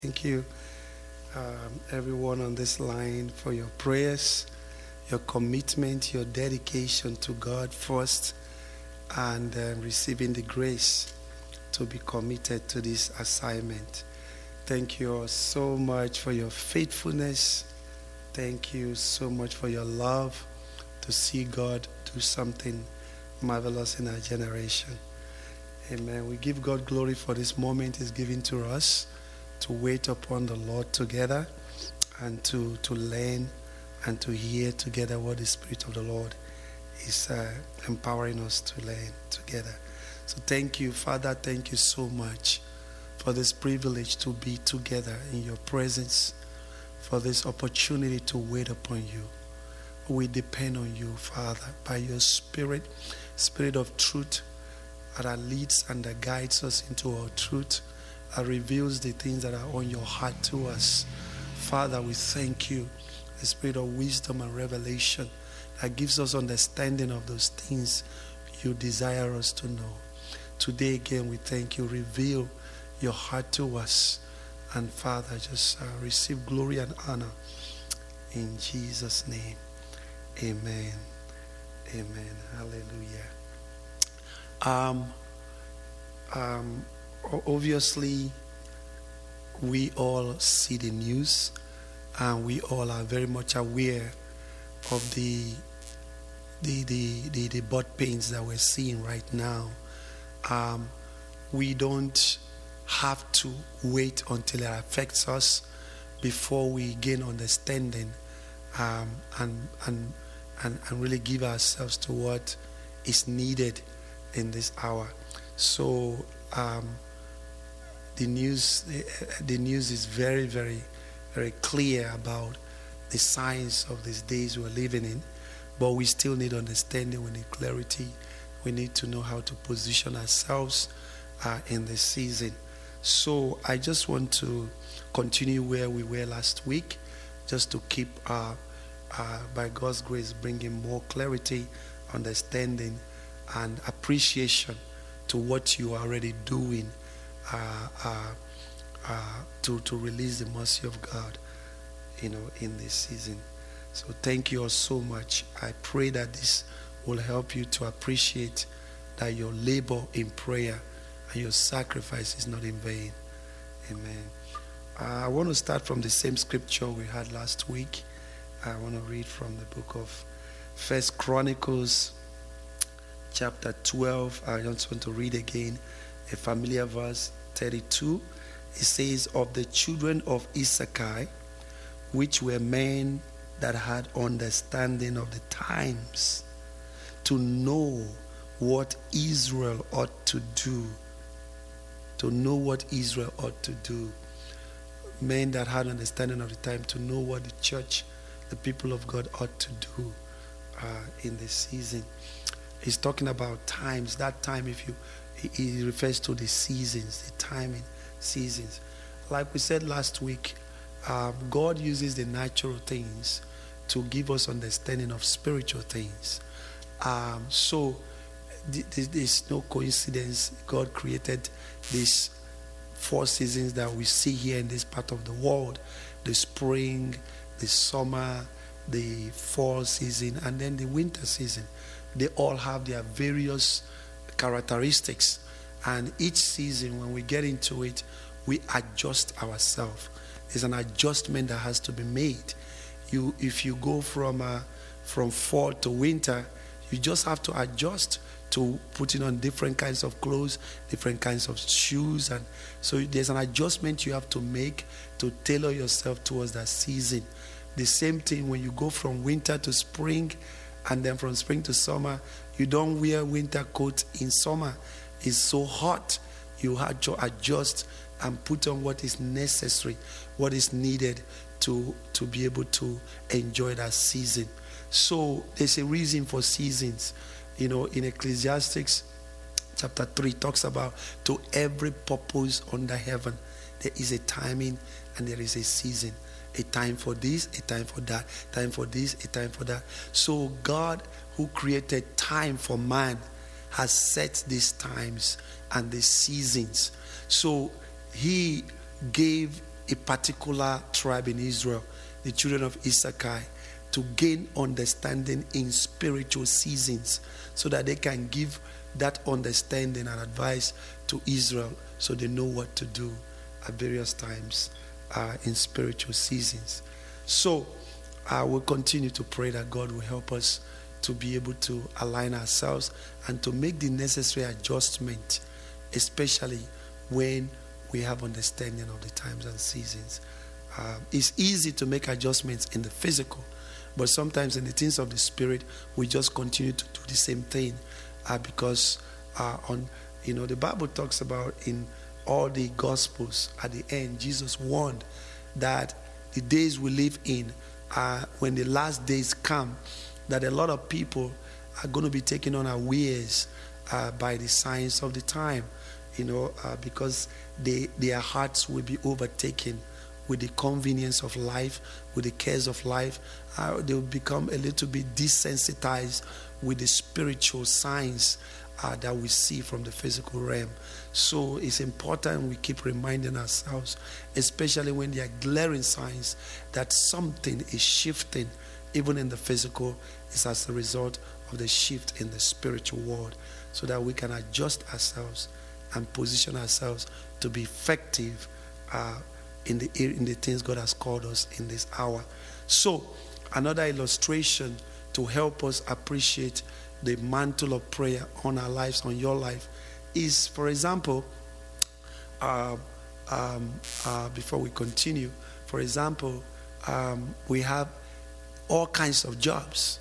Thank you, everyone on this line, for your prayers, your commitment, your dedication to God first, and receiving the grace to be committed to this assignment. Thank you all so much for your faithfulness. Thank you so much for your love to see God do something marvelous in our generation. Amen. We give God glory for this moment He's giving to us to wait upon the Lord together and to learn and to hear together what the Spirit of the Lord is empowering us to learn together. So thank you, Father. Thank you so much for this privilege to be together in your presence, for this opportunity to wait upon you. We depend on you, Father, by your Spirit, Spirit of truth, that leads and that guides us into all truth, that reveals the things that are on your heart to us. Father, we thank you, the Spirit of wisdom and revelation that gives us understanding of those things you desire us to know. Today again, we thank you. Reveal your heart to us. And Father, just receive glory and honor in Jesus' name. Amen. Amen. Hallelujah. Obviously, we all see the news, and we all are very much aware of the butt pains that we're seeing right now. We don't have to wait until it affects us before we gain understanding and really give ourselves to what is needed in this hour. So the news is very, very, very clear about the signs of these days we're living in, but we still need understanding. We need clarity. We need to know how to position ourselves in this season. So I just want to continue where we were last week, just to keep, by God's grace, bringing more clarity, understanding, and appreciation to what you are already doing to release the mercy of God, in this season. So thank you all so much. I pray that this will help you to appreciate that your labor in prayer and your sacrifice is not in vain. Amen. I want to start from the same scripture we had last week. I want to read from the book of 1 Chronicles chapter 12. I just want to read again a familiar verse, 32. It says, "Of the children of Issachar, which were men that had understanding of the times, to know what Israel ought to do." To know what Israel ought to do. Men that had understanding of the time, to know what the church, the people of God, ought to do in this season. He's talking about times. That time, he refers to the seasons, the timing, seasons. Like we said last week, God uses the natural things to give us understanding of spiritual things. So there's no coincidence. God created these 4 seasons that we see here in this part of the world: the spring, the summer, the fall season, and then the winter season. They all have their various characteristics, and each season, when we get into it, we adjust ourselves. There's an adjustment that has to be made. If you go from fall to winter, you just have to adjust to putting on different kinds of clothes, different kinds of shoes, and so there's an adjustment you have to make to tailor yourself towards that season. The same thing when you go from winter to spring, and then from spring to summer. You don't wear winter coats in summer. It's so hot. You have to adjust and put on what is necessary, what is needed to be able to enjoy that season. So there's a reason for seasons. In Ecclesiastes chapter 3 talks about, to every purpose under heaven, there is a timing and there is a season. A time for this, a time for that, time for this, a time for that. So God, who created time for man, has set these times and these seasons. So he gave a particular tribe in Israel, the children of Issachar, to gain understanding in spiritual seasons so that they can give that understanding and advice to Israel so they know what to do at various times in spiritual seasons. So we'll continue to pray that God will help us to be able to align ourselves and to make the necessary adjustment, especially when we have understanding of the times and seasons. It's easy to make adjustments in the physical, but sometimes in the things of the spirit, we just continue to do the same thing because the Bible talks about in all the Gospels at the end, Jesus warned that the days we live in, when the last days come, that a lot of people are going to be taken unawares by the signs of the time, because their hearts will be overtaken with the convenience of life, with the cares of life. They will become a little bit desensitized with the spiritual signs that we see from the physical realm. So it's important we keep reminding ourselves, especially when there are glaring signs that something is shifting, even in the physical, is as a result of the shift in the spiritual world, so that we can adjust ourselves and position ourselves to be effective in the things God has called us in this hour. So another illustration to help us appreciate the mantle of prayer on our lives, on your life, is, for example, before we continue, for example, we have all kinds of jobs.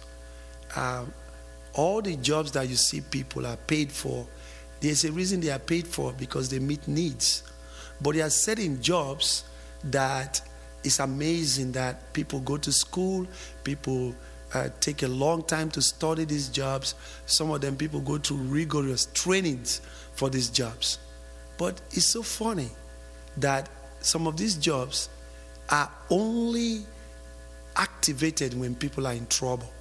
All the jobs that you see people are paid for, there's a reason they are paid for, because they meet needs. But there are certain jobs that it's amazing that people go to school, people take a long time to study these jobs. Some of them, people go through rigorous trainings for these jobs. But it's so funny that some of these jobs are only activated when people are in trouble.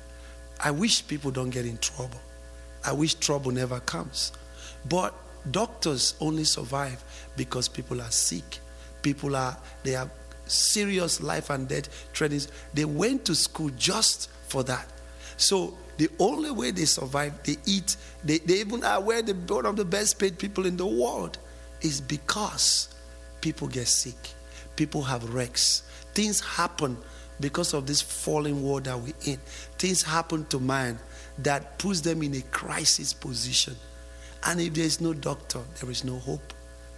I wish people don't get in trouble. I wish trouble never comes. But doctors only survive because people are sick. They have serious life and death trainings. They went to school just for that. So the only way they survive, they eat, they even are one of the best paid people in the world, is because people get sick. People have wrecks. Things happen because of this fallen world that we're in. Things happen to man that puts them in a crisis position. And if there is no doctor, there is no hope.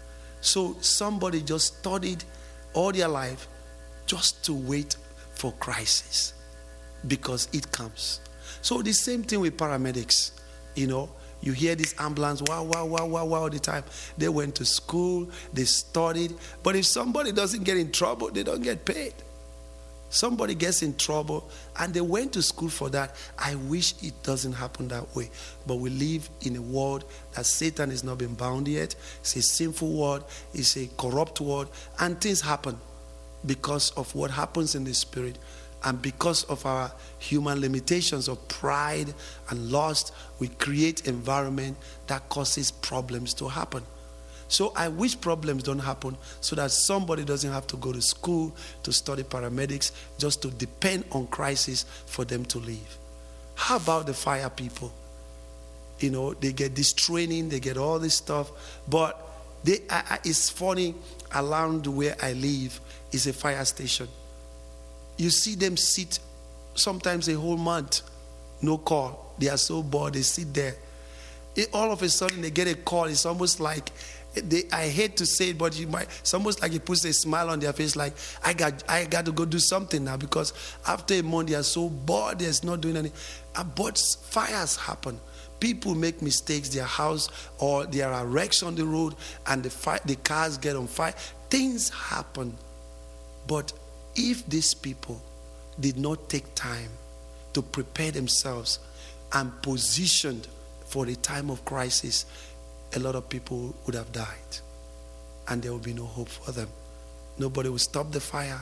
So somebody just studied all their life just to wait for crisis, because it comes. So the same thing with paramedics. You hear this ambulance, wow, all the time. They went to school, they studied. But if somebody doesn't get in trouble, they don't get paid. Somebody gets in trouble and they went to school for that. I wish it doesn't happen that way. But we live in a world that Satan has not been bound yet. It's a sinful world. It's a corrupt world. And things happen because of what happens in the spirit, and because of our human limitations of pride and lust. We create environment that causes problems to happen. So I wish problems don't happen, so that somebody doesn't have to go to school to study paramedics just to depend on crisis for them to live. How about the fire people? They get this training, they get all this stuff, but it's funny, around where I live is a fire station. You see them sit sometimes a whole month, no call. They are so bored, they sit there. All of a sudden they get a call. It's almost like, I hate to say it, but it's almost like it puts a smile on their face, like, I got to go do something now, because after a month they are so bored, they're not doing anything. But fires happen. People make mistakes, their house, or there are wrecks on the road, and the cars get on fire. Things happen. But if these people did not take time to prepare themselves and positioned for the time of crisis, a lot of people would have died, and there will be no hope for them. Nobody will stop the fire.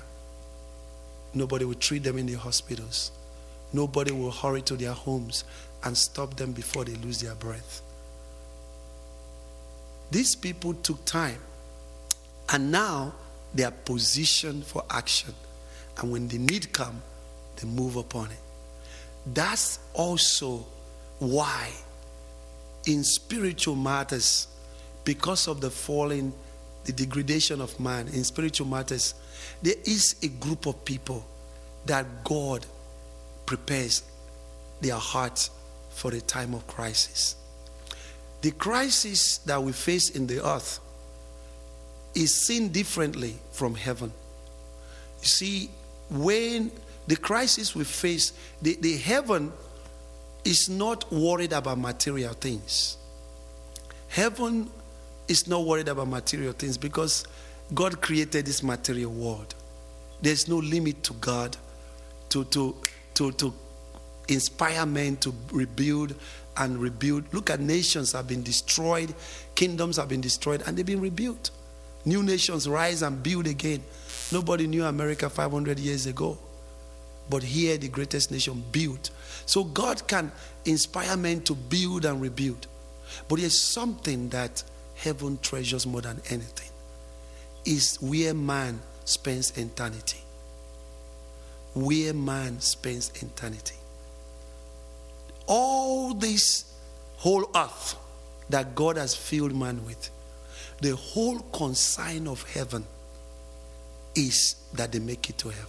Nobody will treat them in the hospitals. Nobody will hurry to their homes and stop them before they lose their breath. These people took time, and now They are positioned for action. And when the need comes, they move upon it. That's also why in spiritual matters, because of the falling, the degradation of man, in spiritual matters, there is a group of people that God prepares their hearts for a time of crisis. The crisis that we face in the earth is seen differently from heaven. You see, when the crisis we face, the heaven is not worried about material things. Heaven is not worried about material things because God created this material world. There's no limit to God to inspire men to rebuild and rebuild. Look at nations have been destroyed, kingdoms have been destroyed, and they've been rebuilt. New nations rise and build again. Nobody knew America 500 years ago. But here, the greatest nation built. So God can inspire men to build and rebuild. But there's something that heaven treasures more than anything. Is where man spends eternity. Where man spends eternity. All this whole earth that God has filled man with, the whole consign of heaven is that they make it to heaven.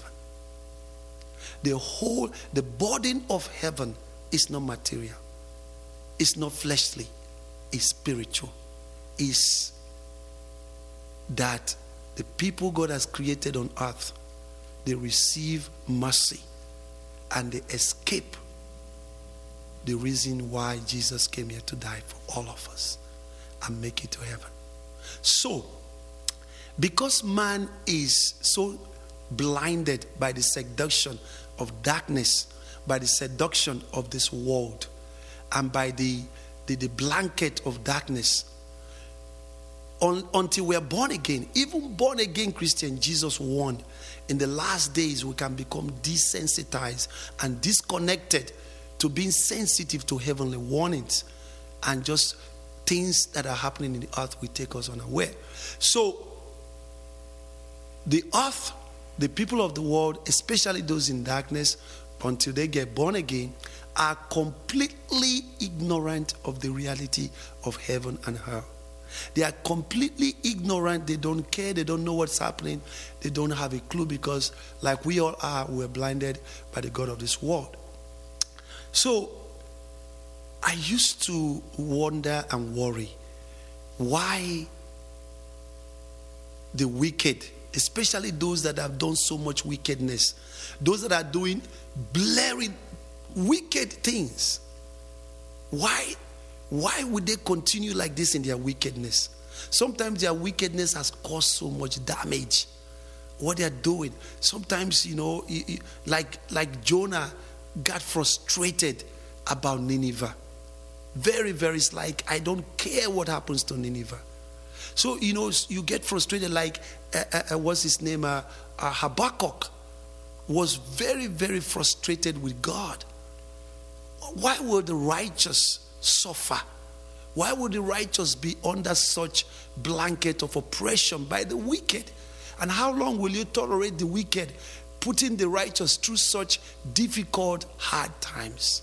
The burden of heaven is not material. It's not fleshly. It's spiritual. It's that the people God has created on earth, they receive mercy and they escape the reason why Jesus came here to die for all of us and make it to heaven. So, because man is so blinded by the seduction of darkness, by the seduction of this world, and by the blanket of darkness, until we are born again, even born again Christian, Jesus warned, in the last days we can become desensitized and disconnected to being sensitive to heavenly warnings, and just things that are happening in the earth will take us unaware. So the earth, the people of the world, especially those in darkness, until they get born again, are completely ignorant of the reality of heaven and hell. They are completely ignorant. They don't care. They don't know what's happening. They don't have a clue because, like we all are, we're blinded by the God of this world. So I used to wonder and worry why the wicked, especially those that have done so much wickedness, those that are doing blaring wicked things, why would they continue like this in their wickedness? Sometimes their wickedness has caused so much damage. What they are doing, sometimes, like Jonah got frustrated about Nineveh. Very, very, it's like, I don't care what happens to Nineveh. So, you get frustrated, like, what's his name? Habakkuk was very, very frustrated with God. Why would the righteous suffer? Why would the righteous be under such blanket of oppression by the wicked? And how long will you tolerate the wicked putting the righteous through such difficult, hard times?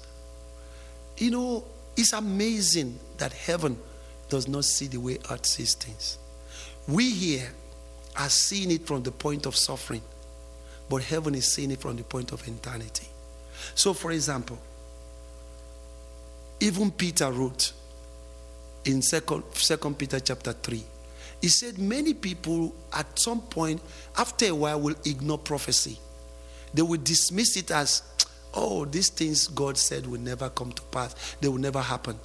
It's amazing that heaven does not see the way earth sees things. We here are seeing it from the point of suffering, but heaven is seeing it from the point of eternity. So, for example, even Peter wrote in 2 Peter chapter 3, he said many people at some point, after a while, will ignore prophecy. They will dismiss it as, these things God said will never come to pass. They will never happen.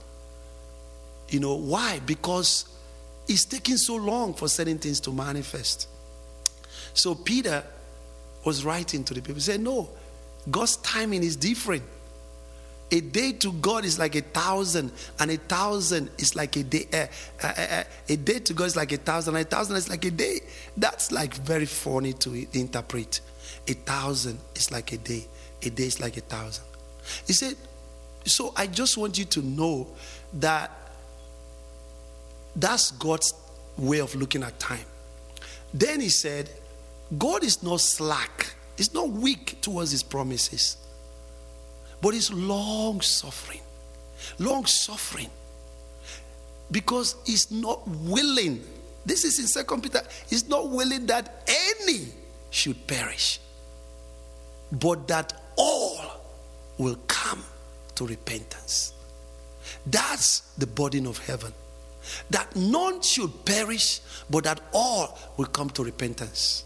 Why? Because it's taking so long for certain things to manifest. So Peter was writing to the people. He said, no, God's timing is different. A day to God is like 1,000, and 1,000 is like a day. A day to God is like 1,000, and 1,000 is like a day. That's like very funny to interpret. 1,000 is like a day. A day is like 1,000. He said, so I just want you to know that that's God's way of looking at time. Then he said, God is not slack. He's not weak towards his promises. But he's long suffering. Long suffering. Because he's not willing. This is in 2 Peter. He's not willing that any should perish, but that all will come to repentance. That's the burden of heaven. That none should perish, but that all will come to repentance.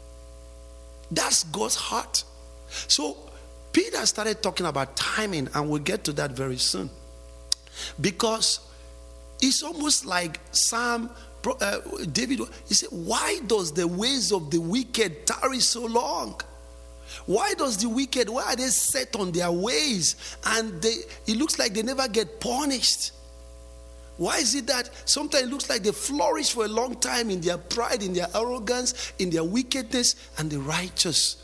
That's God's heart. So Peter started talking about timing, and we'll get to that very soon. Because it's almost like David, he said, why does the ways of the wicked tarry so long? Why does the wicked, why are they set on their ways and it looks like they never get punished? Why is it that sometimes it looks like they flourish for a long time in their pride, in their arrogance, in their wickedness, and the righteous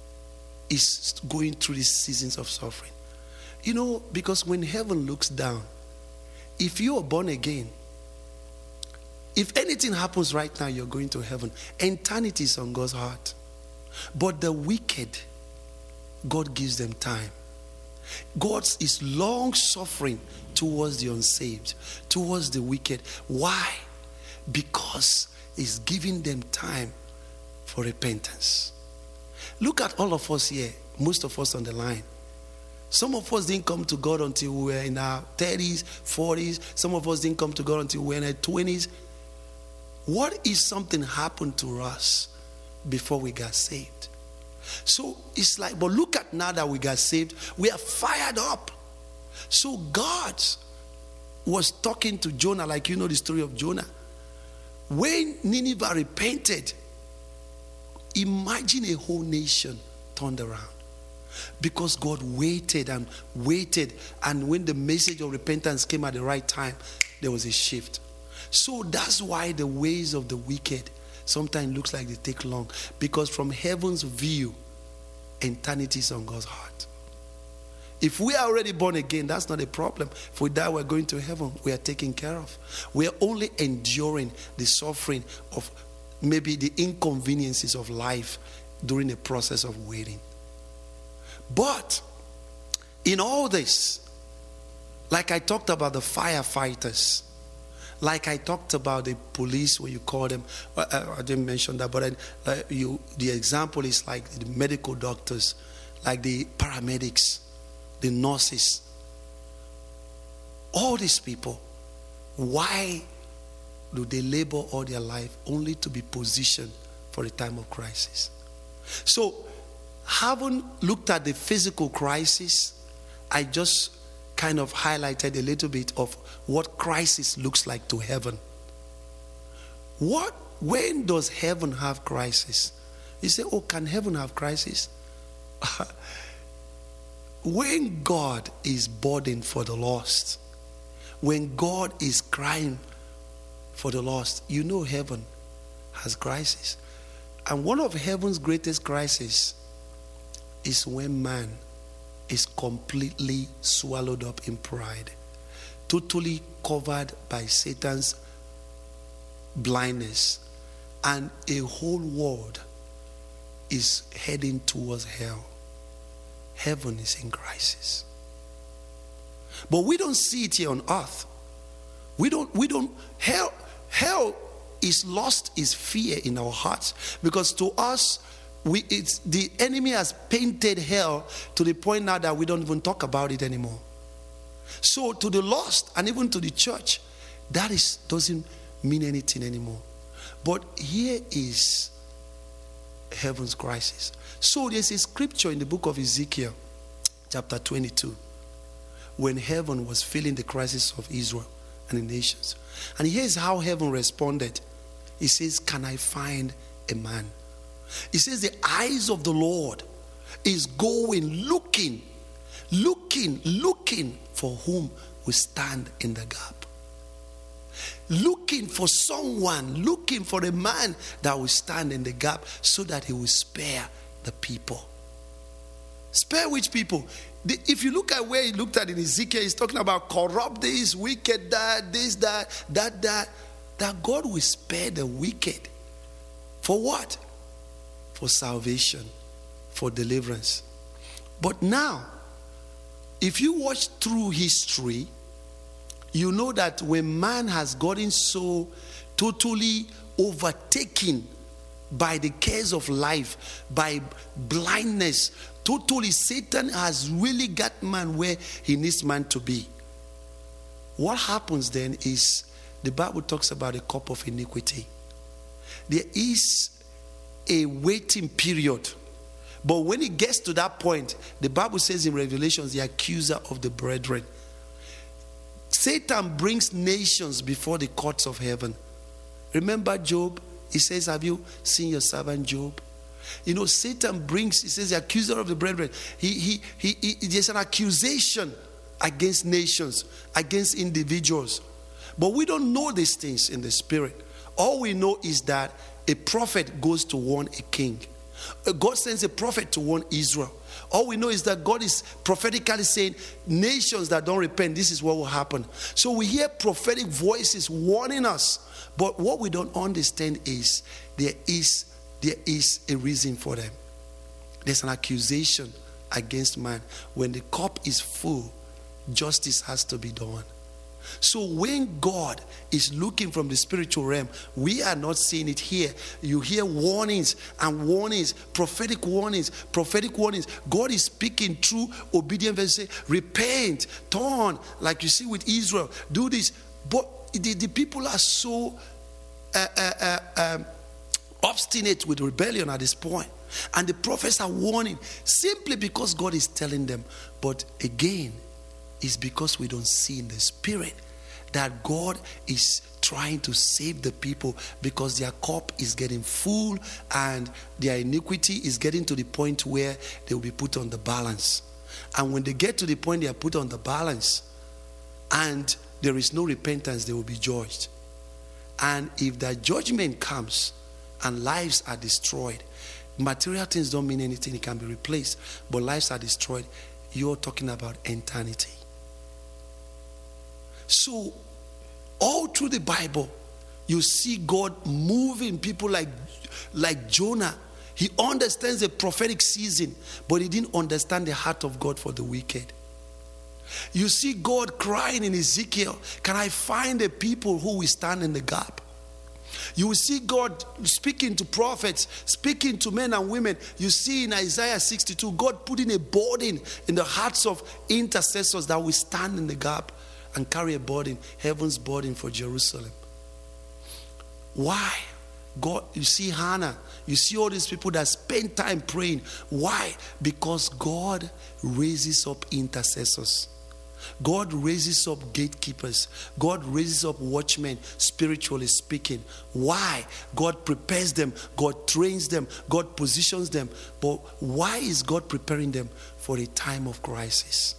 is going through these seasons of suffering? You know, because when heaven looks down, if you are born again, if anything happens right now, you're going to heaven. Eternity is on God's heart. But the wicked, God gives them time. God is long suffering towards the unsaved, towards the wicked. Why? Because he's giving them time for repentance. Look at all of us here, most of us on the line. Some of us didn't come to God until we were in our 30s, 40s. Some of us didn't come to God until we were in our 20s. What if something happened to us before we got saved? So it's like, but look at now that we got saved, we are fired up. So God was talking to Jonah, like you know the story of Jonah. When Nineveh repented, imagine a whole nation turned around. Because God waited and waited, and when the message of repentance came at the right time, there was a shift. So that's why the ways of the wicked sometimes looks like they take long. Because from heaven's view, eternity is on God's heart. If we are already born again, that's not a problem. If we die, we're going to heaven. We are taken care of. We are only enduring the suffering of maybe the inconveniences of life during the process of waiting. But in all this, like I talked about the firefighters, like I talked about the police, what you call them, I didn't mention that, but the example is like the medical doctors, like the paramedics, the nurses, all these people. Why do they labor all their life only to be positioned for a time of crisis? So, having looked at the physical crisis, I just kind of highlighted a little bit of what crisis looks like to heaven. When does heaven have crisis? You say, oh, can heaven have crisis? When God is burdened for the lost, when God is crying for the lost, you know heaven has crisis. And one of heaven's greatest crises is when man is completely swallowed up in pride, totally covered by Satan's blindness, and a whole world is heading towards hell. Heaven is in crisis. But we don't see it here on earth. Hell is lost its fear in our hearts, because to us, the enemy has painted hell to the point now that we don't even talk about it anymore. So to the lost and even to the church, doesn't mean anything anymore. But here is heaven's crisis. So there's a scripture in the book of Ezekiel, chapter 22, when heaven was feeling the crisis of Israel and the nations. And here's how heaven responded. He says, can I find a man? He says the eyes of the Lord is going, looking for whom will stand in the gap. Looking for someone, looking for a man that will stand in the gap so that he will spare the people. Spare which people? If you look at where he looked at in Ezekiel, he's talking about corrupt this, wicked that, this, that God will spare the wicked. For what? for salvation, for deliverance. But now, if you watch through history, you know that when man has gotten so totally overtaken by the cares of life, by blindness, totally Satan has really got man where he needs man to be. What happens then is the Bible talks about a cup of iniquity. There is a waiting period. But when it gets to that point, the Bible says in Revelations, the accuser of the brethren. Satan brings nations before the courts of heaven. Remember Job? He says, have you seen your servant Job? You know, Satan brings, he says, the accuser of the brethren. There's an accusation against nations, against individuals. But we don't know these things in the spirit. All we know is that a prophet goes to warn a king. God sends a prophet to warn Israel. All we know is that God is prophetically saying, nations that don't repent, this is what will happen. So we hear prophetic voices warning us. But what we don't understand is there is a reason for them. There's an accusation against man. When the cup is full, justice has to be done. So when God is looking from the spiritual realm, we are not seeing it here. You hear warnings and warnings, prophetic warnings, prophetic warnings. God is speaking through obedient verses. Repent, turn, like you see with Israel. Do this. But the people are so obstinate with rebellion at this point. And the prophets are warning simply because God is telling them. But again, it's because we don't see in the spirit that God is trying to save the people, because their cup is getting full and their iniquity is getting to the point where they will be put on the balance. And when they get to the point they are put on the balance and there is no repentance, they will be judged. And if that judgment comes and lives are destroyed, material things don't mean anything, it can be replaced, but lives are destroyed, you're talking about eternity. So, all through the Bible, you see God moving people like Jonah. He understands the prophetic season, but he didn't understand the heart of God for the wicked. You see God crying in Ezekiel, can I find a people who will stand in the gap? You will see God speaking to prophets, speaking to men and women. You see in Isaiah 62, God putting a burden in the hearts of intercessors that will stand in the gap and carry a burden, heaven's burden for Jerusalem. Why? God, you see Hannah, you see all these people that spend time praying. Why? Because God raises up intercessors. God raises up gatekeepers. God raises up watchmen, spiritually speaking. Why? God prepares them. God trains them. God positions them. But why is God preparing them? For a time of crisis.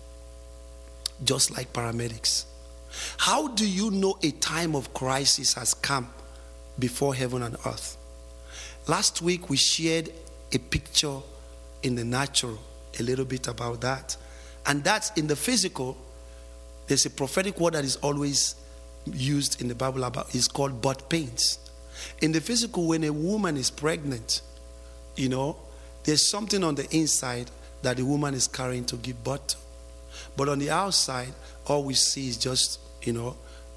Just like paramedics. How do you know a time of crisis has come before heaven and earth? Last week we shared a picture in the natural, a little bit about that. And that's in the physical. There's a prophetic word that is always used in the Bible about, it's called birth pains. In the physical, when a woman is pregnant, you know, there's something on the inside that the woman is carrying to give birth to. But on the outside, all we see is just, you know,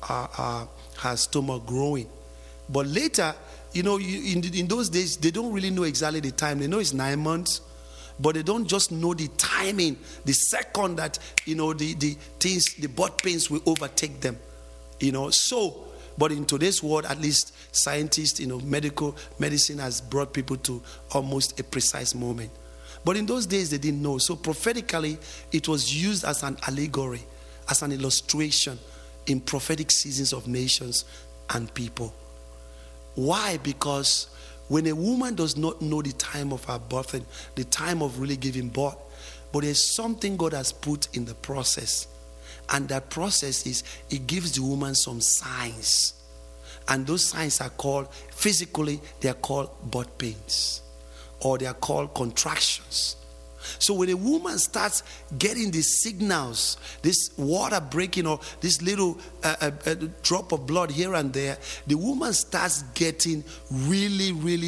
her stomach growing. But later, you know, in those days, they don't really know exactly the time. They know it's 9 months, but they don't just know the timing, the second that, you know, the things, the birth pains will overtake them. You know, so, but in today's world, at least scientists, you know, medicine has brought people to almost a precise moment. But in those days, they didn't know. So prophetically, it was used as an allegory, as an illustration in prophetic seasons of nations and people. Why? Because when a woman does not know the time of her birthing, the time of really giving birth, but there's something God has put in the process. And that process is, it gives the woman some signs. And those signs are called, physically, they are called birth pains. Or they are called contractions. So when a woman starts getting these signals, this water breaking or this little drop of blood here and there, the woman starts getting really, really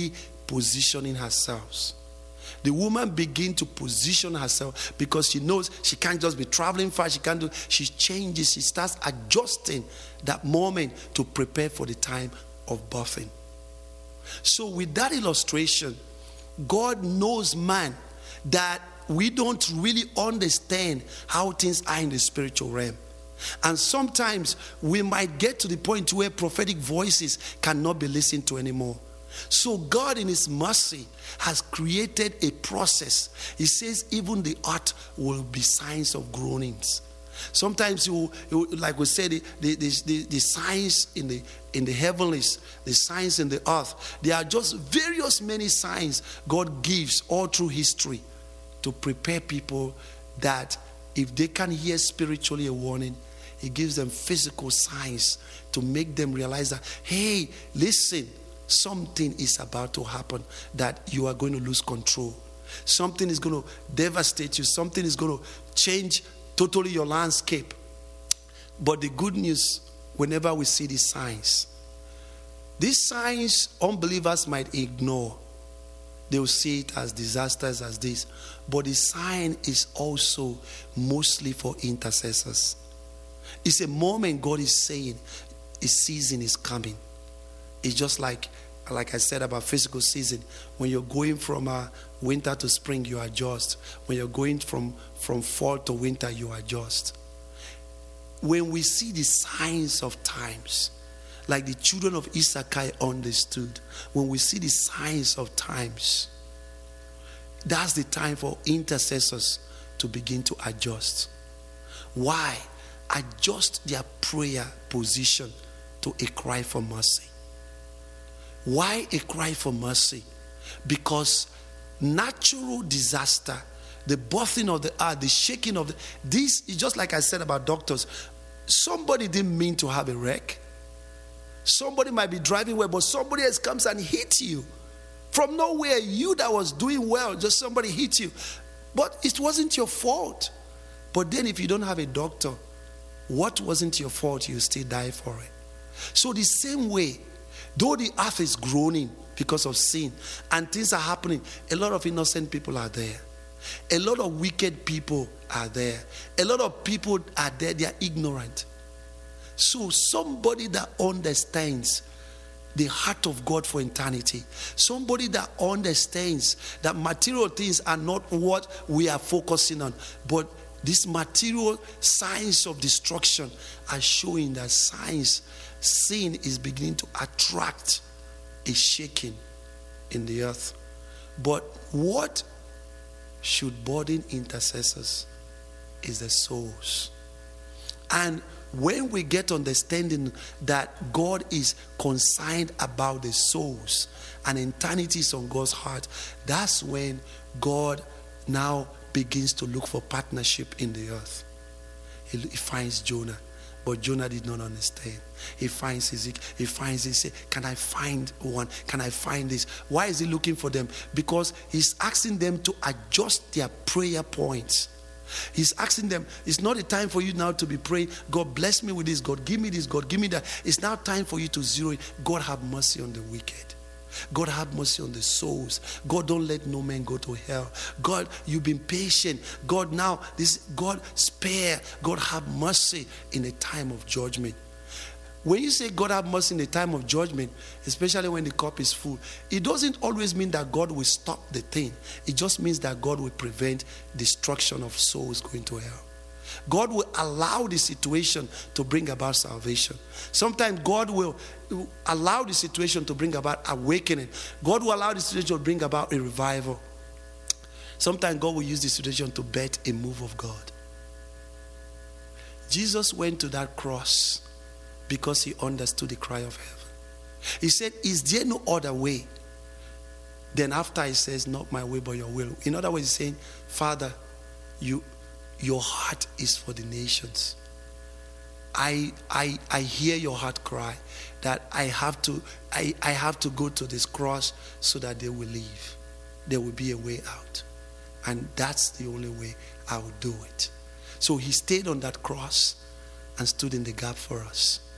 positioning herself. The woman begin to position herself because she knows she can't just be traveling fast. She changes. She starts adjusting that moment to prepare for the time of birthing. So with that illustration, God knows, man, that we don't really understand how things are in the spiritual realm. And sometimes we might get to the point where prophetic voices cannot be listened to anymore. So God in his mercy has created a process. He says even the earth will be signs of groanings. Sometimes you like we said, the signs in the heavens, the signs in the earth, there are just various many signs God gives all through history to prepare people that if they can hear spiritually a warning, he gives them physical signs to make them realize that, hey, listen, something is about to happen, that you are going to lose control. Something is going to devastate you. Something is going to change totally your landscape. But the good news, whenever we see these signs unbelievers might ignore. They will see it as disasters as this. But the sign is also mostly for intercessors. It's a moment God is saying a season is coming. It's just like I said about physical season. When you're going from winter to spring, you adjust. When you're going from fall to winter, you adjust. When we see the signs of times, like the children of Issachar understood, when we see the signs of times, that's the time for intercessors to begin to adjust. Why? Adjust their prayer position to a cry for mercy. Why a cry for mercy? Because natural disaster, the birthing of the earth, the shaking of this is just like I said about doctors. Somebody didn't mean to have a wreck. Somebody might be driving well, but somebody else comes and hits you. From nowhere, you that was doing well, just somebody hit you. But it wasn't your fault. But then if you don't have a doctor, what wasn't your fault, you still die for it. So the same way, though the earth is groaning because of sin and things are happening, a lot of innocent people are there. A lot of wicked people are there. A lot of people are there, they are ignorant. So somebody that understands the heart of God for eternity, somebody that understands that material things are not what we are focusing on, but these material signs of destruction are showing that sin is beginning to attract a shaking in the earth. But what should burden intercessors is the souls. And when we get understanding that God is concerned about the souls and eternity is on God's heart, that's when God now begins to look for partnership in the earth. He finds Jonah, but Jonah did not understand. He finds Ezekiel. He says, can I find one? Can I find this? Why is he looking for them? Because he's asking them to adjust their prayer points. He's asking them, it's not a time for you now to be praying, God bless me with this, God give me this, God give me that. It's now time for you to zero in. God have mercy on the wicked. God have mercy on the souls. God, don't let no man go to hell. God, you've been patient. God, now God spare. God have mercy in a time of judgment. When you say God have mercy in the time of judgment, especially when the cup is full, it doesn't always mean that God will stop the thing. It just means that God will prevent destruction of souls going to hell. God will allow the situation to bring about salvation. Sometimes God will allow the situation to bring about awakening. God will allow the situation to bring about a revival. Sometimes God will use the situation to bet a move of God. Jesus went to that cross because he understood the cry of heaven. He said, is there no other way? Then after he says, not my way but your will. In other words, he's saying, Father, your heart is for the nations. I hear your heart cry that I have to go to this cross so that they will live. There will be a way out. And that's the only way I will do it. So he stayed on that cross and stood in the gap for us.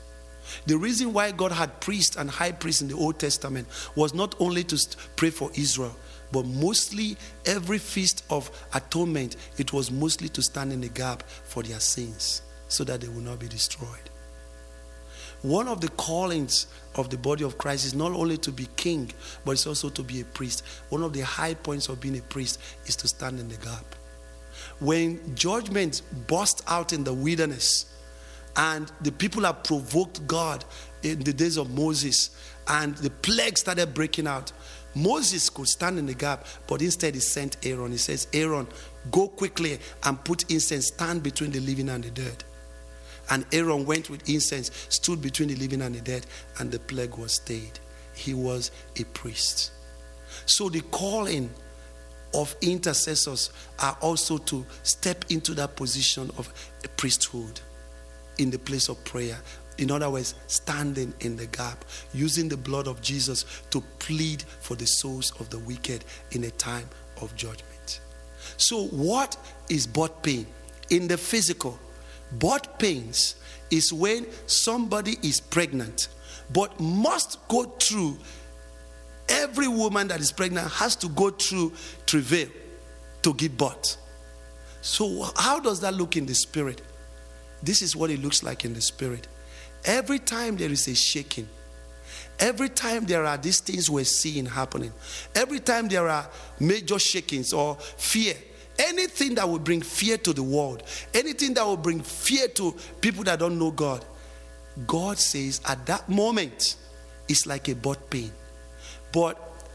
The reason why God had priests and high priests in the Old Testament was not only to pray for Israel, but mostly every feast of atonement, it was mostly to stand in the gap for their sins so that they will not be destroyed. One of the callings of the body of Christ is not only to be king, but it's also to be a priest. One of the high points of being a priest is to stand in the gap. When judgment burst out in the wilderness and the people have provoked God in the days of Moses and the plague started breaking out, Moses could stand in the gap, but instead he sent Aaron. He says, Aaron, go quickly and put incense, stand between the living and the dead. And Aaron went with incense, stood between the living and the dead, and the plague was stayed. He was a priest. So the calling of intercessors are also to step into that position of a priesthood in the place of prayer. In other words, standing in the gap, using the blood of Jesus to plead for the souls of the wicked in a time of judgment. So what is birth pain? In the physical, birth pains is when somebody is pregnant but must go through, every woman that is pregnant has to go through travail to give birth. So how does that look in the spirit? This is what it looks like in the spirit. Every time there is a shaking, every time there are these things we're seeing happening, every time there are major shakings or fear, anything that will bring fear to the world, anything that will bring fear to people that don't know God, God says at that moment, it's like a birth pain. But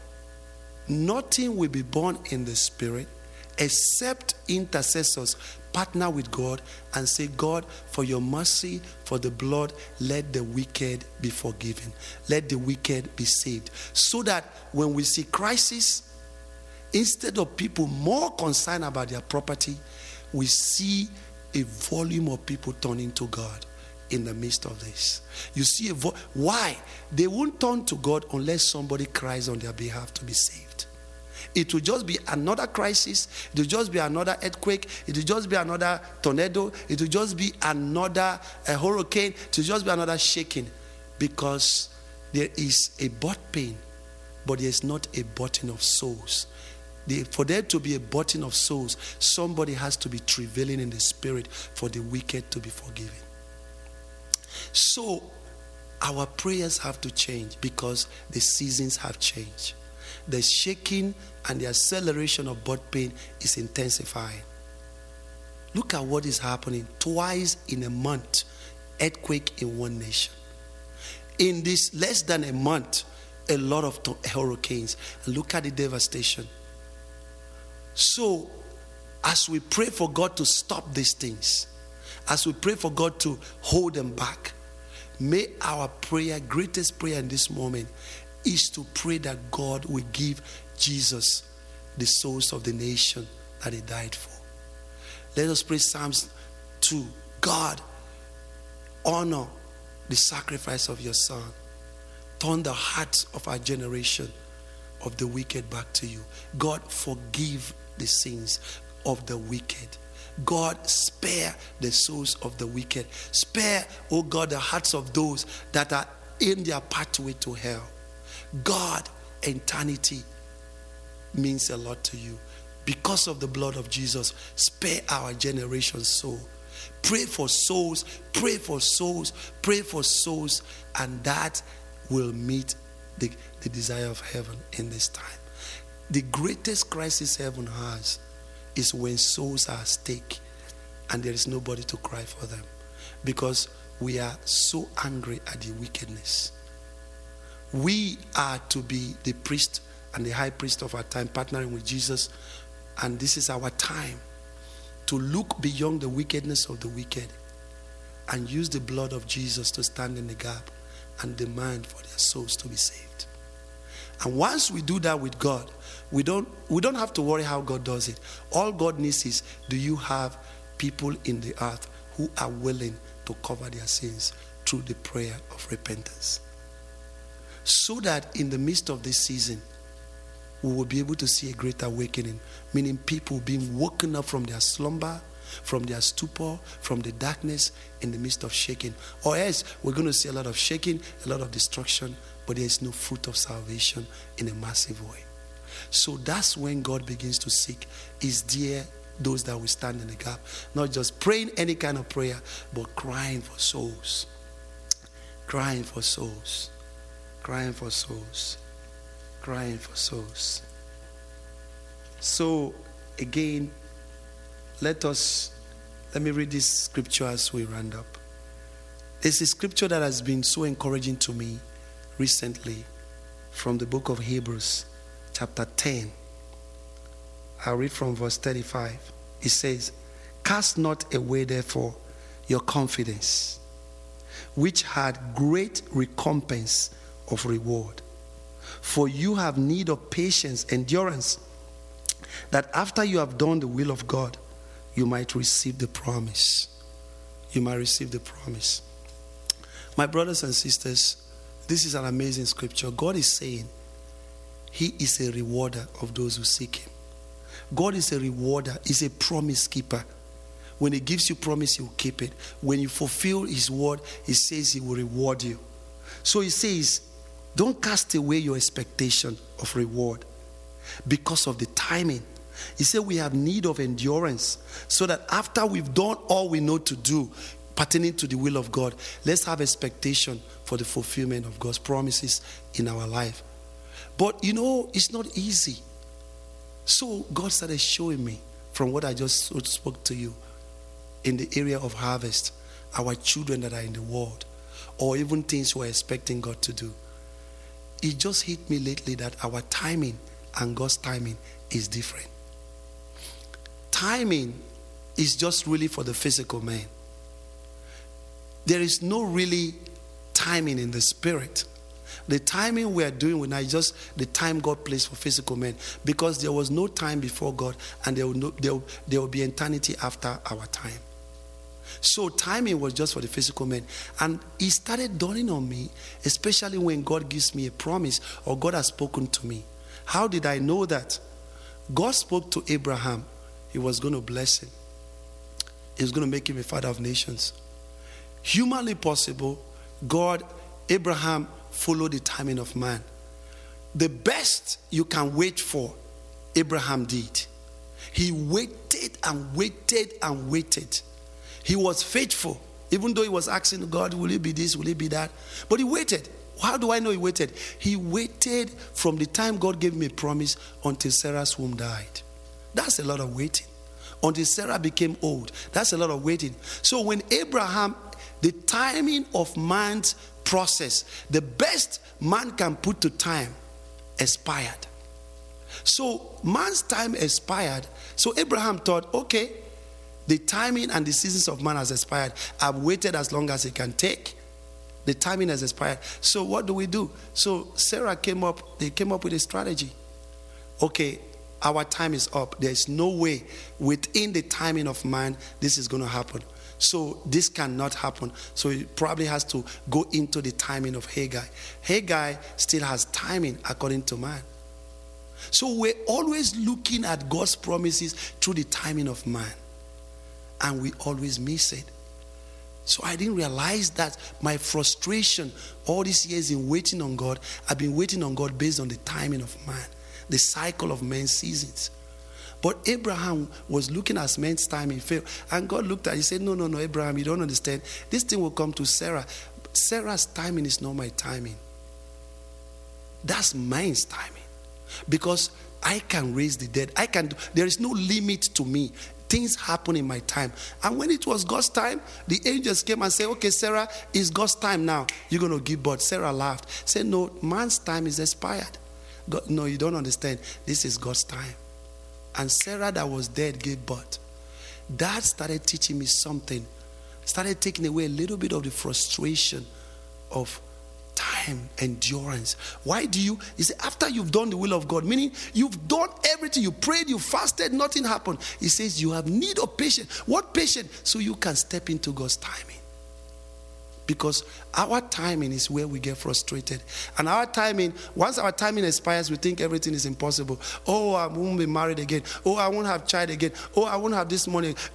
nothing will be born in the spirit except intercessors partner with God and say, God, for your mercy, for the blood, let the wicked be forgiven. Let the wicked be saved. So that when we see crisis, instead of people more concerned about their property, we see a volume of people turning to God in the midst of this. You see, why? They won't turn to God unless somebody cries on their behalf to be saved. It will just be another crisis. It will just be another earthquake. It will just be another tornado. It will just be another hurricane. It will just be another shaking. Because there is a birth pain, but there is not a birthing of souls. For there to be a birthing of souls, somebody has to be travailing in the spirit for the wicked to be forgiven. So our prayers have to change because the seasons have changed. The shaking and the acceleration of birth pain is intensifying. Look at what is happening. Twice in a month, earthquake in one nation. In this less than a month, a lot of hurricanes. And look at the devastation. So, as we pray for God to stop these things, as we pray for God to hold them back, may our prayer, greatest prayer in this moment, is to pray that God will give Jesus the souls of the nation that he died for. Let us pray Psalms 2. God, honor the sacrifice of your son. Turn the hearts of our generation of the wicked back to you. God, forgive the sins of the wicked. God, spare the souls of the wicked. Spare, oh God, the hearts of those that are in their pathway to hell. God, eternity means a lot to you. Because of the blood of Jesus, spare our generation's soul. Pray for souls, pray for souls, pray for souls, and that will meet the desire of heaven in this time. The greatest crisis heaven has is when souls are at stake and there is nobody to cry for them, because we are so angry at the wickedness. We are to be the priest and the high priest of our time, partnering with Jesus, and this is our time to look beyond the wickedness of the wicked and use the blood of Jesus to stand in the gap and demand for their souls to be saved. And once we do that with God, we don't have to worry how God does it. All God needs is, do you have people in the earth who are willing to cover their sins through the prayer of repentance? So that in the midst of this season, we will be able to see a great awakening, meaning people being woken up from their slumber from their stupor, from the darkness in the midst of shaking. Or else we're going to see a lot of shaking, a lot of destruction, but there is no fruit of salvation in a massive way. So that's when God begins to seek. Is there those that will stand in the gap? Not just praying any kind of prayer, but crying for souls. Crying for souls. Crying for souls. Crying for souls. So again, let me read this scripture as we round up. There's a scripture that has been so encouraging to me recently from the book of Hebrews, chapter 10. I'll read from verse 35. It says, "Cast not away therefore your confidence, which had great recompense of reward. For you have need of patience, endurance, that after you have done the will of God, you might receive the promise." You might receive the promise. My brothers and sisters, this is an amazing scripture. God is saying He is a rewarder of those who seek Him. God is a rewarder. He's a promise keeper. When He gives you promise, He will keep it. When you fulfill His word, He says He will reward you. So He says, don't cast away your expectation of reward because of the timing. He said we have need of endurance, so that after we've done all we know to do pertaining to the will of God, let's have expectation for the fulfillment of God's promises in our life. But it's not easy. So God started showing me from what I just spoke to you in the area of harvest, our children that are in the world, or even things we're expecting God to do. It just hit me lately that our timing and God's timing is different. Timing is just really for the physical man. There is no really timing in the spirit. The timing we are doing now is just the time God placed for physical men, because there was no time before God, and there will be eternity after our time. So timing was just for the physical man. And it started dawning on me, especially when God gives me a promise or God has spoken to me. How did I know that? God spoke to Abraham. He was going to bless him. He was going to make him a father of nations. Humanly possible, Abraham followed the timing of man. The best you can wait for, Abraham did. He waited and waited and waited. He was faithful, even though he was asking God, will it be this, will it be that? But he waited. How do I know he waited? He waited from the time God gave me a promise until Sarah's womb died. That's a lot of waiting. Until Sarah became old. That's a lot of waiting. So when Abraham, the timing of man's process, the best man can put to time, expired. So man's time expired. So Abraham thought, okay, the timing and the seasons of man has expired. I've waited as long as it can take. The timing has expired. So what do? So Sarah came up with a strategy. Okay, our time is up. There's no way within the timing of man this is going to happen. So this cannot happen. So it probably has to go into the timing of Haggai. Haggai still has timing according to man. So we're always looking at God's promises through the timing of man. And we always miss it. So I didn't realize that my frustration all these years in waiting on God, I've been waiting on God based on the timing of man, the cycle of men's seasons. But Abraham was looking at men's timing failed. And God looked at it, he said, no, Abraham, you don't understand. This thing will come to Sarah. Sarah's timing is not my timing. That's man's timing. Because I can raise the dead. There is no limit to me. Things happen in my time. And when it was God's time, the angels came and said, okay, Sarah, it's God's time now. You're going to give birth. Sarah laughed. Said, no, man's time is expired. God, no, you don't understand. This is God's time. And Sarah that was dead gave birth. That started teaching me something. Started taking away a little bit of the frustration of time, endurance. Why do you say after you've done the will of God, meaning you've done everything, you prayed, you fasted, nothing happened. He says you have need of patience. What patience? So you can step into God's timing. Because our timing is where we get frustrated. And our timing, once our timing expires, we think everything is impossible. Oh, I won't be married again. Oh, I won't have child again. Oh, I won't have this money. Oh,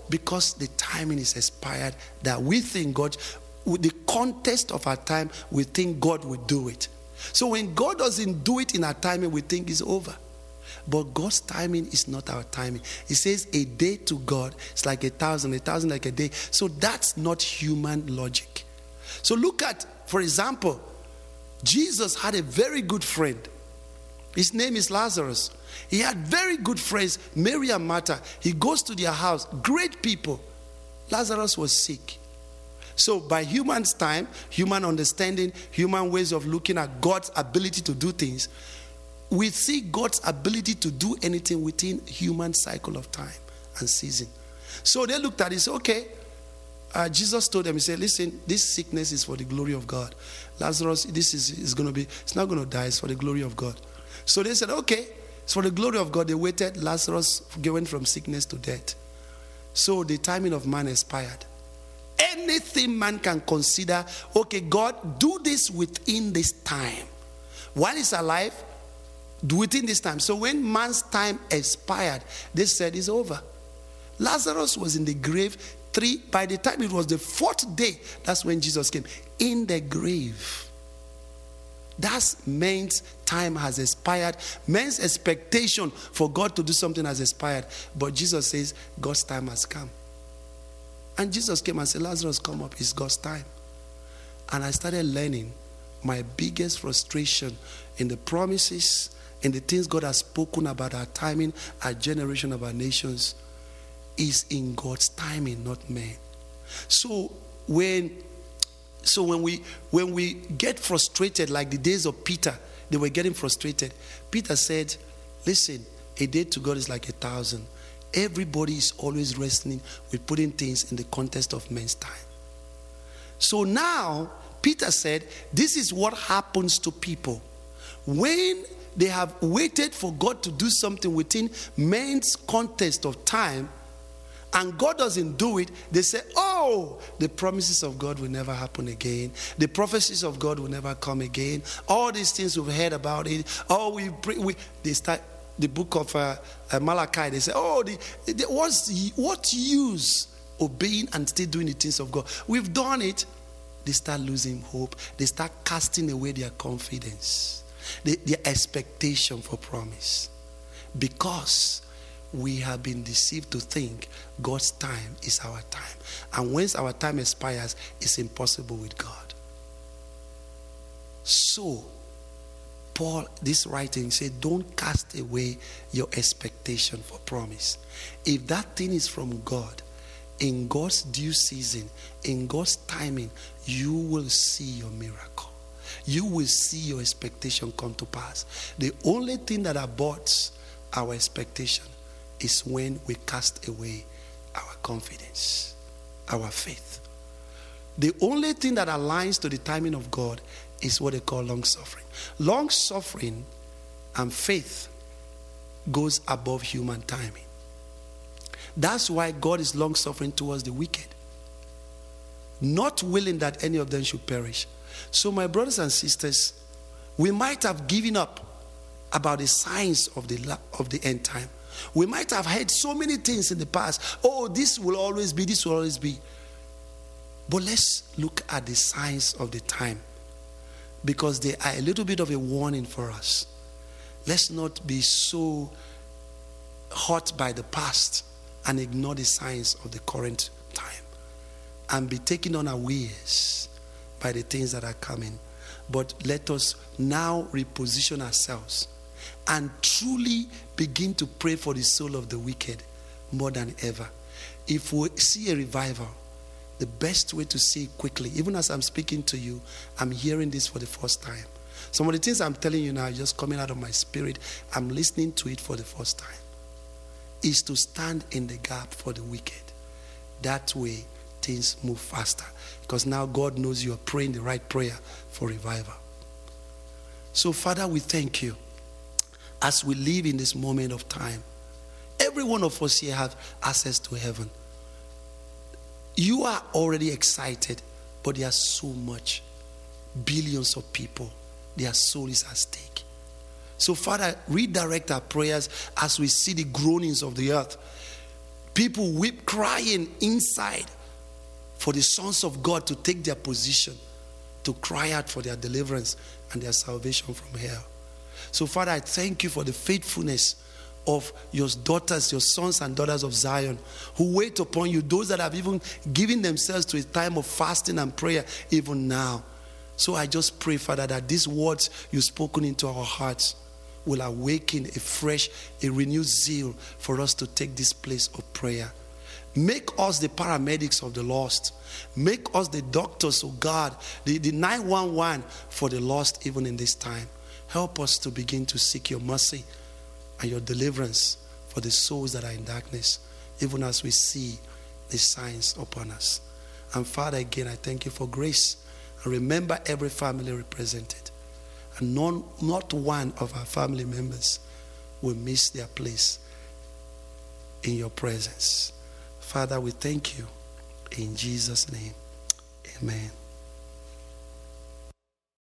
because the timing is expired, that we think God, with the context of our time, we think God will do it. So when God doesn't do it in our timing, we think it's over. But God's timing is not our timing. He says a day to God is like 1,000 like a day. So that's not human logic. So look at, for example, Jesus had a very good friend. His name is Lazarus. He had very good friends, Mary and Martha. He goes to their house, great people. Lazarus was sick. So by human's time, human understanding, human ways of looking at God's ability to do things, we see God's ability to do anything within human cycle of time and season. So they looked at it and said, okay. Jesus told them, he said, listen, this sickness is for the glory of God. Lazarus, this is going to be, it's not going to die, it's for the glory of God. So they said, okay, it's for the glory of God. They waited. Lazarus went from sickness to death. So the timing of man expired. Anything man can consider, okay, God, do this within this time. While he's alive, do within this time. So when man's time expired, they said it's over. Lazarus was in the grave. By the time it was the 4th day, that's when Jesus came. In the grave. That means time has expired. Man's expectation for God to do something has expired. But Jesus says God's time has come. And Jesus came and said, Lazarus, come up. It's God's time. And I started learning my biggest frustration in the promises, in the things God has spoken about our timing, our generation, of our nations, is in God's timing, not man. So when we get frustrated, like the days of Peter, they were getting frustrated. Peter said, listen, a day to God is like 1,000. Everybody is always wrestling with putting things in the context of man's time. So now, Peter said, this is what happens to people. When they have waited for God to do something within man's context of time, and God doesn't do it, they say, oh, the promises of God will never happen again. The prophecies of God will never come again. All these things we've heard about it. Oh, they start the book of Malachi. They say, oh, what use obeying and still doing the things of God? We've done it. They start losing hope. They start casting away their confidence, their expectation for promise. Because we have been deceived to think God's time is our time. And once our time expires, it's impossible with God. So, Paul, this writing said, don't cast away your expectation for promise. If that thing is from God, in God's due season, in God's timing, you will see your miracle. You will see your expectation come to pass. The only thing that aborts our expectation is when we cast away our confidence, our faith. The only thing that aligns to the timing of God is what they call long-suffering. Long-suffering and faith goes above human timing. That's why God is long-suffering towards the wicked, not willing that any of them should perish. So my brothers and sisters, we might have given up about the signs of the end time. We might have heard so many things in the past. Oh, this will always be, this will always be. But let's look at the signs of the time, because they are a little bit of a warning for us. Let's not be so hurt by the past and ignore the signs of the current time and be taken unawares by the things that are coming. But let us now reposition ourselves and truly begin to pray for the soul of the wicked more than ever. If we see a revival, the best way to see it quickly, even as I'm speaking to you, I'm hearing this for the first time. Some of the things I'm telling you now are just coming out of my spirit. I'm listening to it for the first time. Is to stand in the gap for the wicked. That way, things move faster. Because now God knows you are praying the right prayer for revival. So, Father, we thank you as we live in this moment of time. Every one of us here have access to heaven. You are already excited, but there's so much. Billions of people, their soul is at stake. So, Father, redirect our prayers as we see the groanings of the earth. People weep crying inside for the sons of God to take their position, to cry out for their deliverance and their salvation from hell. So Father, I thank you for the faithfulness of your daughters, your sons and daughters of Zion, who wait upon you, those that have even given themselves to a time of fasting and prayer even now. So I just pray, Father, that these words you've spoken into our hearts will awaken a fresh, a renewed zeal for us to take this place of prayer. Make us the paramedics of the lost. Make us the doctors, oh God, the 911 for the lost even in this time. Help us to begin to seek your mercy and your deliverance for the souls that are in darkness, even as we see the signs upon us. And Father, again, I thank you for grace. And remember every family represented. And not one of our family members will miss their place in your presence. Father, we thank you. In Jesus' name, amen.